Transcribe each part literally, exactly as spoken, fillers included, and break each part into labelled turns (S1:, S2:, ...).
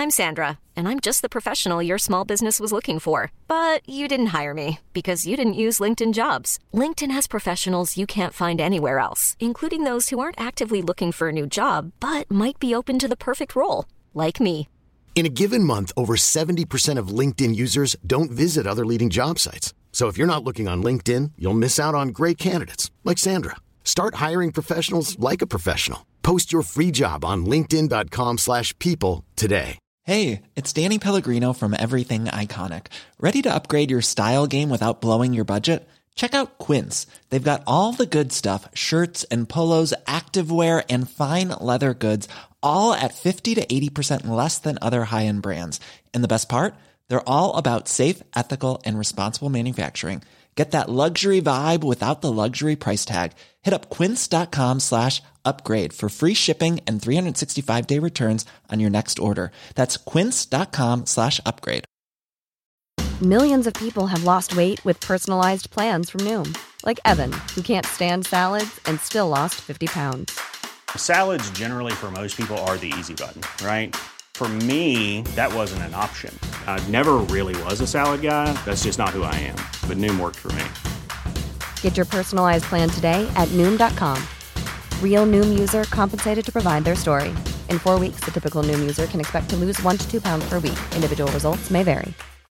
S1: I'm Sandra, and I'm just the professional your small business was looking for. But you didn't hire me because you didn't use LinkedIn Jobs. LinkedIn has professionals you can't find anywhere else, including those who aren't actively looking for a new job, but might be open to the perfect role, like me.
S2: In a given month, over seventy percent of LinkedIn users don't visit other leading job sites. So if you're not looking on LinkedIn, you'll miss out on great candidates like Sandra. Start hiring professionals like a professional. Post your free job on linkedin dot com slash people today.
S3: Hey, it's Danny Pellegrino from Everything Iconic. Ready to upgrade your style game without blowing your budget? Check out Quince. They've got all the good stuff, shirts and polos, activewear, and fine leather goods, all at fifty to eighty percent less than other high-end brands. And the best part? They're all about safe, ethical, and responsible manufacturing. Get that luxury vibe without the luxury price tag. Hit up quince.com slash upgrade for free shipping and three sixty-five day returns on your next order. That's quince.com slash upgrade.
S4: Millions of people have lost weight with personalized plans from Noom. Like Evan, who can't stand salads and still lost fifty pounds.
S5: Salads generally for most people are the easy button, right? For me, that wasn't an option. I never really was a salad guy. That's just not who I am. But Noom worked for me.
S4: Get your personalized plan today at noom dot com. Real Noom user compensated to provide their story. In four weeks, the typical Noom user can expect to lose one to two pounds per week. Individual results may vary.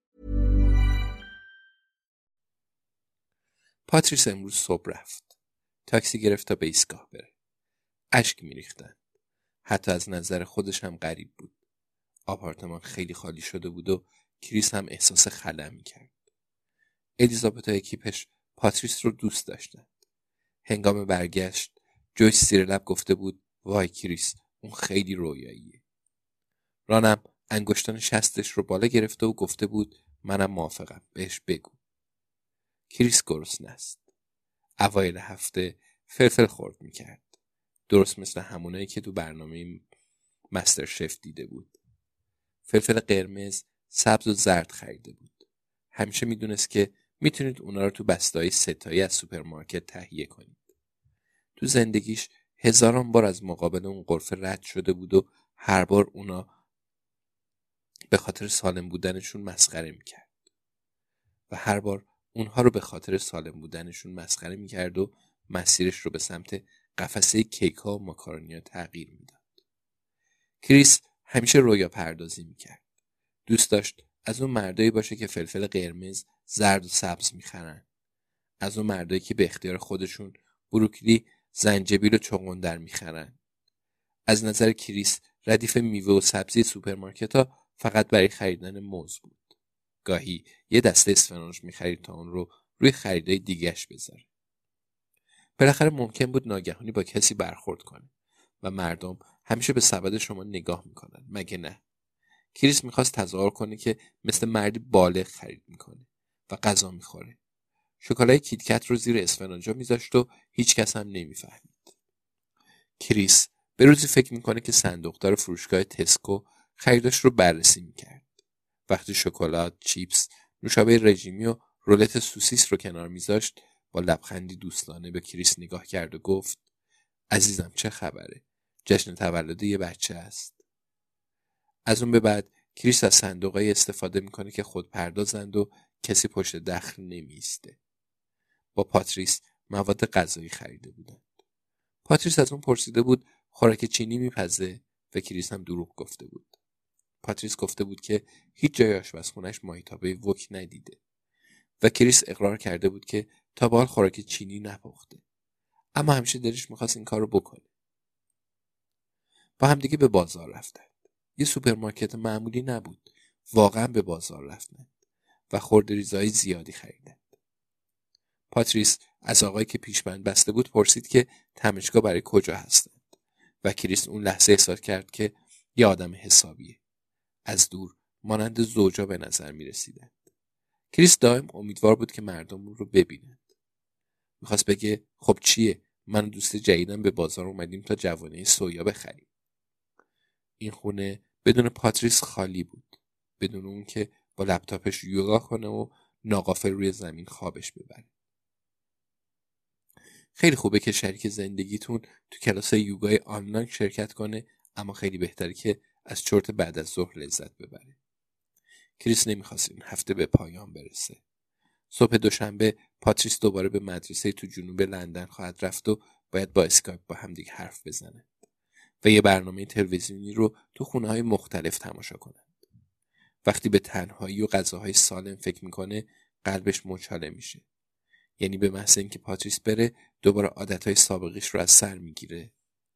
S6: پاتریس امروز صبح رفت. تاکسی گرفت تا به ایستگاه بره. اشک میریختن. حتی از نظر خودش هم غریب بود. آپارتمان خیلی خالی شده بود و کریس هم احساس خلا میکرد. الیزابت و اکیپش پاتریس رو دوست داشتند. هنگام برگشت جویس زیر لب گفته بود وای کریس اون خیلی رویاییه. رانم انگشتان شستش رو بالا گرفته و گفته بود منم موافقم بهش بگو. کریس گرسنه است. اوایل هفته فلفل خورد میکرد. درست مثل همونایی که تو برنامه مستر شف دیده بود. فلفل قرمز، سبز و زرد خریده بود. همیشه میدونست که میتونید اونا رو تو بسته‌های ستایی از سوپرمارکت تهیه کنید. تو زندگیش هزاران بار از مقابل اون غرفه رد شده بود و هر بار اونا به خاطر سالم بودنشون مسخره میکرد. و هر بار اونها رو به خاطر سالم بودنشون مسخره میکرد و مسیرش رو به سمت قفسه کیک ها و ماکارونی ها تغییر میداد. کریس همیشه رویا پردازی میکرد. دوست داشت از اون مردایی باشه که فلفل قرمز، زرد و سبز میخرن. از اون مردایی که به اختیار خودشون بروکلی، زنجبیل و چغندر میخرن. از نظر کریس ردیف میوه و سبزی سوپرمارکت ها فقط برای خریدن موز بود. گاهی یه دسته اسفناج میخرید تا اون رو روی خریدای دیگهش بذاره. بالاخره ممکن بود ناگهانی با کسی برخورد کنه و مردم همیشه به سبد شما نگاه میکنن، مگه نه؟ کریس میخواست تظاهر کنه که مثل مردی بالغ خرید میکنه و غذا میخوره. شکلات کیتکت رو زیر اسفناجا میذاشت و هیچ کس هم نمیفهمید. کریس به روزی فکر میکنه که صندوقدار فروشگاه تسکو خریداش رو بررسی میکرد. وقتی شکلات، چیپس، نوشابه رژیمی و رولت سوسیس رو کنار میذاشت، با لبخندی دوستانه به کریس نگاه کرد و گفت عزیزم چه خبره؟ جشن تولد یه بچه است. از اون به بعد کریس از صندوقای استفاده میکنه که خود پردازند و کسی پشت دخل نمیسته. با پاتریس مواد غذایی خریده بودند. پاتریس از اون پرسیده بود خوراک چینی میپزه و کریس هم دروغ گفته بود. پاتریس گفته بود که هیچ جای آشپزخونه‌اش ماهیتابه وک ندیده و کریس اقرار کرده بود که تا به حال خوراک چینی نپخته، اما همیشه دلش میخواست این کار رو بکنه. با هم دیگه به بازار رفتند. یه سوپرمارکت معمولی نبود، واقعا به بازار رفتند و خرده‌ریزهای زیادی خریدند. پاتریس از آقایی که پیشبند بسته بود پرسید که تماشاگاه برای کجا هستند و کریس اون لحظه احساس کرد که یه آدم حسابیه. از دور مانند زوجا به نظر می رسیدند. کریس دائم امیدوار بود که مردم رو ببینند. میخواست بگه خب چیه؟ من و دوست جدیدم به بازار اومدیم تا جوانه سویا بخریم. این خونه بدون پاتریس خالی بود. بدون اون که با لپتاپش یوگا کنه و ناقافل روی زمین خوابش ببره. خیلی خوبه که شریک زندگیتون تو کلاس یوگای آنلاین شرکت کنه، اما خیلی بهتره که از چرت بعد از ظهر لذت ببره. کریس نمیخواست این هفته به پایان برسه. صبح دوشنبه پاتریس دوباره به مدرسه تو جنوب لندن خواهد رفت و باید با اسکایپ با هم دیگه حرف بزنه و یه برنامه تلویزیونی رو تو خونه‌های مختلف تماشا کنند. وقتی به تنهایی و غذاهای سالم فکر میکنه قلبش مچاله میشه. یعنی به محض اینکه پاتریس بره دوباره عادتهای سابقش رو از سر میگیره.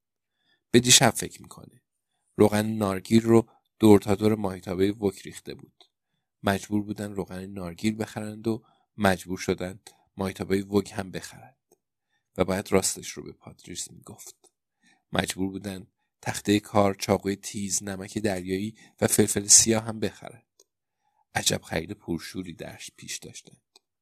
S6: به دیشب فکر میکنه. روغن نارگیل رو دور تا دور ماهیتابه وک ریخته بود. مجبور بودن روغن نارگیل بخرند و مجبور شدن ماهیتابه وک هم بخرند. و باید راستش رو به پاتریس میگفت. مجبور بودن تخته کار، چاقوی تیز، نمک دریایی و فلفل سیاه هم بخرند. عجب خرید پرشوری درش پیش داشتند.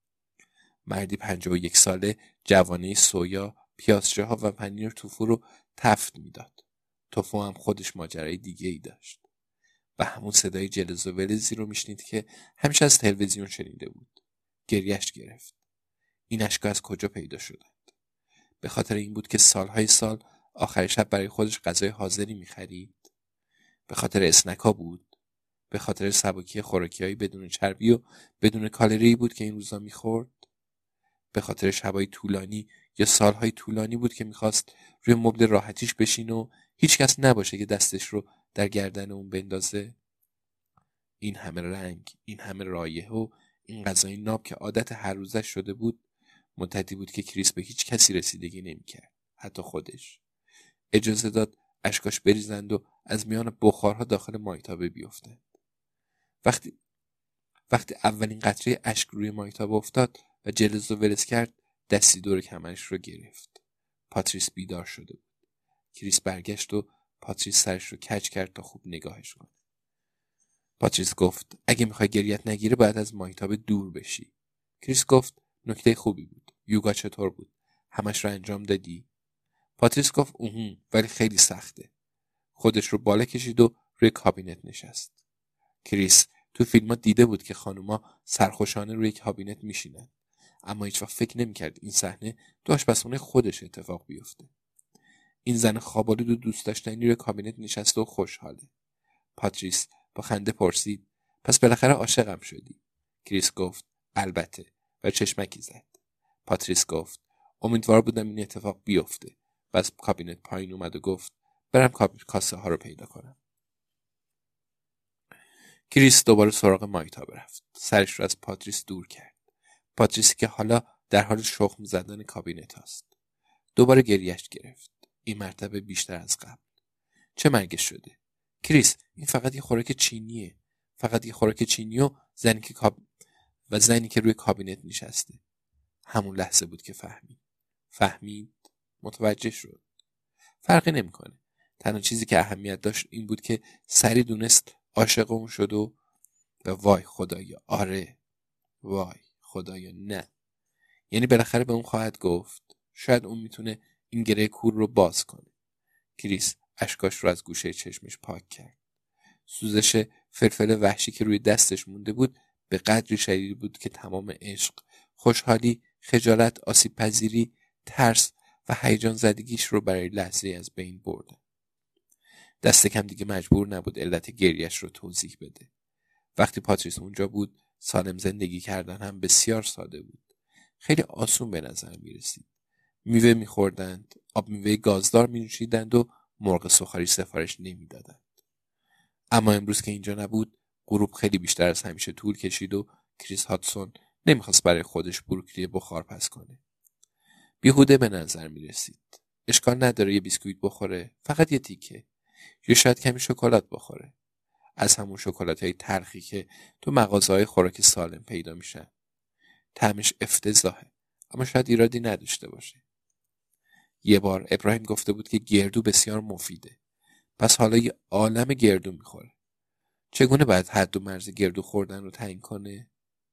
S6: مردی پنجاه و یک ساله جوانه سویا، پیازچه ها و پنیر توفو رو تفت میداد. توفو هم خودش ماجرای دیگه ای داشت. و همون صدای جلز و ولزی رو میشنید که همیشه از تلویزیون شنیده بود. گریهش گرفت. این اشکا از کجا پیدا شدند؟ به خاطر این بود که سالهای سال آخر شب برای خودش غذای حاضری میخرید. به خاطر اسنکا بود. به خاطر سبکی خوراکیایی بدون چربی و بدون کالری بود که این روزا میخورد. به خاطر شبای طولانی یا سالهای طولانی بود که میخواست روی مبل راحتیش بشین و هیچ کس نباشه که دستش رو در گردن اون بندازه. این همه رنگ، این همه رایحه و این غذای ناب که عادت هر روزش شده بود، مدتی بود که کریس به هیچ کسی رسیدگی نمیکرد، حتی خودش. اجازه داد اشکاش بریزند و از میان بخارها داخل مایتابه بیفتند. وقتی وقتی اولین قطره اشک روی مایتابه افتاد و جلز و ولز کرد، دستی دور کمرش رو گرفت. پاتریس بیدار شده بود. کریس برگشت و پاتریس سرش رو کج کرد تا خوب نگاهش کنه. پاتریس گفت اگه میخوای گریت نگیره باید از مایتابه دور بشی. کریس گفت نکته خوبی بود. یوگا چطور بود؟ همش رو انجام دادی؟ پاتریس گفت اوه، ولی خیلی سخته. خودش رو بالا کشید و روی کابینت نشست. کریس تو فیلم‌ها دیده بود که خانوما سرخوشانه روی کابینت میشینن، اما هیچ وقت فکر نمی‌کرد این صحنه تو آشپزخونه خودش اتفاق بیفته. این زن خواب‌آلود و دوست داشتنی روی کابینت نشسته و خوشحاله. پاتریس با خنده پرسید پس بالاخره عاشقم شدی؟ کریس گفت البته و چشمکی زد. پاتریس گفت امیدوار بودم این اتفاق بیفته و از کابینت پایین اومد و گفت برم کاسه ها رو پیدا کنم. کریس دوباره سراغ مایتابه رفت. سرش رو از پاتریس دور کرد. پاتریسی که حالا در حال شخم زدن کابینت هست. دوباره گریهش گرفت. این مرتبه بیشتر از قبل. چه مرگش شده؟ کریس این فقط یه خوراک چینیه. فقط یه خوراک چینی و زنی که کاب... و زنی که روی کابینت نشسته. همون لحظه بود که فهمید. فهمید، متوجه شد. فرقی نمیکنه. تنها چیزی که اهمیت داشت این بود که سری دونست عاشق اون شد و وای خدایا آره، وای خدایا نه. یعنی بالاخره به اون خواهد گفت. شاید اون میتونه این گره کور رو باز کنه. کریس اشکاش رو از گوشه چشمش پاک کرد. سوزش فلفل وحشی که روی دستش مونده بود به قدری شدید بود که تمام عشق، خوشحالی، خجالت، آسیب پذیری، ترس و هیجان زدگیش رو برای لحظه از بین برد. دست کم دیگه مجبور نبود علت گریهش رو توضیح بده. وقتی پاتریس اونجا بود سالم زندگی کردن هم بسیار ساده بود. خیلی آسون به نظر می رسید. میوه می خوردند، آب میوه گازدار می نوشیدند و مرغ سوخاری سفارش نمی دادند. اما امروز که اینجا نبود غروب خیلی بیشتر از همیشه طول کشید و کریس هاتسون نمیخواست برای خودش بروکلی بخار پس کنه. بیهوده به نظر می رسید. اشکال نداره یه بیسکویت بخوره، فقط یه تیکه. یا شاید کمی شکلات بخوره. از همون شکلات‌های تلخی که تو مغازه‌های خوراک سالم پیدا میشن. طعمش افتضاحه، اما شاید ایرادی نداشته باشه. یه بار ابراهیم گفته بود که گردو بسیار مفیده. پس حالا یه عالم گردو میخوره. چگونه باید حد و مرز گردو خوردن رو تعیین کنه؟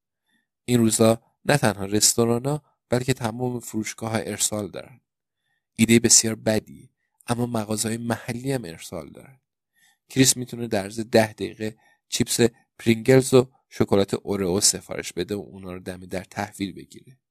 S6: این روزا نه تنها رستورانا بلکه تمام فروشگاه‌ها ارسال دارن. ایده بسیار بدیه، اما مغازه‌های محلی هم ارسال دارن. کریس میتونه در عرض ده دقیقه چیپس پرینگلز و شکلات اورئو سفارش بده و اونا رو دم در تحویل بگیره.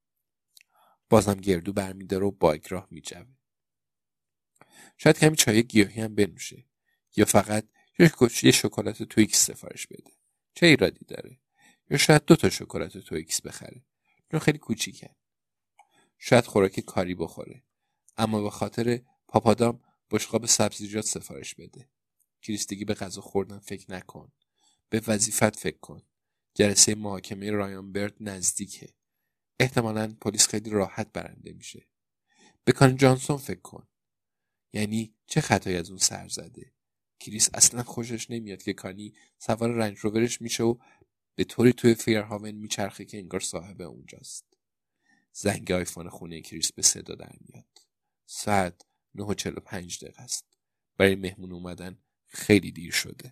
S6: بازم گردو برمیداره و با اکراه میجوه. شاید کمی چای گیاهی هم بنوشه یا فقط یه شکلات تویکس سفارش بده. چه ایرادی داره؟ یا شاید دو تا شکلات تویکس بخره. چون خیلی کوچیکه. شاید خوراک کاری بخوره. اما به خاطر پاپادام بشقاب سبزیجات سفارش بده. کریس دیگه به غذا خوردن فکر نکن. به وظیفت فکر کن. جلسه محاکمه رایان برد نزدیکه. احتمالاً پلیس خیلی راحت برنده میشه. به کانی جانسون فکر کن. یعنی چه خطایی از اون سر زده؟ کریس اصلا خوشش نمیاد که کانی سوار رنج روورش میشه و به طوری توی فیرهاون میچرخه که انگار صاحب اونجاست. زنگ آیفون خونه کریس به صدا در میاد. ساعت نه و چهل و پنج دقیقه است. برای مهمون اومدن خیلی دیر شده.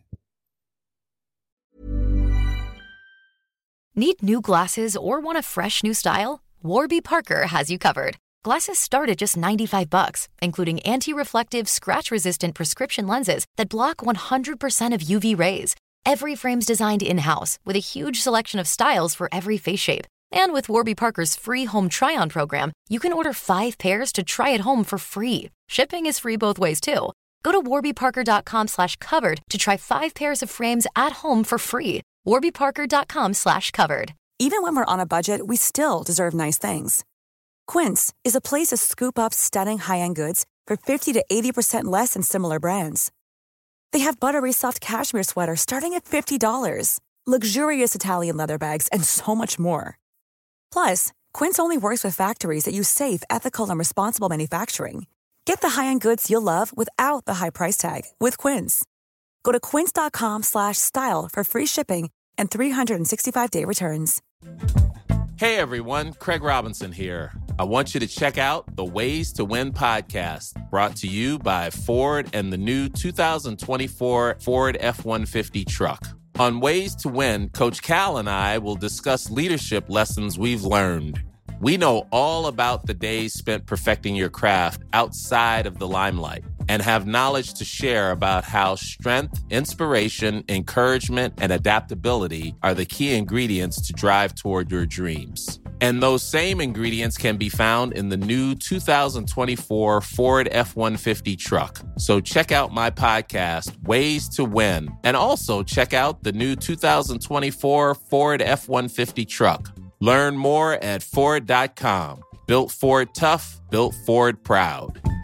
S7: Need new glasses or want a fresh new style? Warby Parker has you covered. Glasses start at just ninety-five bucks, including anti-reflective, scratch-resistant prescription lenses that block one hundred percent of U V rays. Every frame's designed in-house with a huge selection of styles for every face shape. And with Warby Parker's free home try-on program, you can order five pairs to try at home for free. Shipping is free both ways, too. Go to warbyparker.com slash covered to try five pairs of frames at home for free. warbyparker.com slash covered.
S8: Even when we're on a budget, we still deserve nice things. Quince is a place to scoop up stunning high-end goods for fifty to eighty percent less than similar brands. They have buttery soft cashmere sweaters starting at fifty dollars, luxurious Italian leather bags, and so much more. Plus, Quince only works with factories that use safe, ethical, and responsible manufacturing. Get the high-end goods you'll love without the high price tag with Quince. Go to quince.com slash style for free shipping and three sixty-five day returns.
S9: Hey everyone, Craig Robinson here. I want you to check out the Ways to Win podcast, brought to you by Ford and the new two thousand twenty-four Ford F one fifty truck. On Ways to Win, Coach Cal and I will discuss leadership lessons we've learned. We know all about the days spent perfecting your craft outside of the limelight and have knowledge to share about how strength, inspiration, encouragement, and adaptability are the key ingredients to drive toward your dreams. And those same ingredients can be found in the new two thousand twenty-four Ford F one fifty truck. So check out my podcast, Ways to Win, and also check out the new two thousand twenty-four Ford F one fifty truck. Learn more at Ford dot com. Built Ford tough, built Ford proud.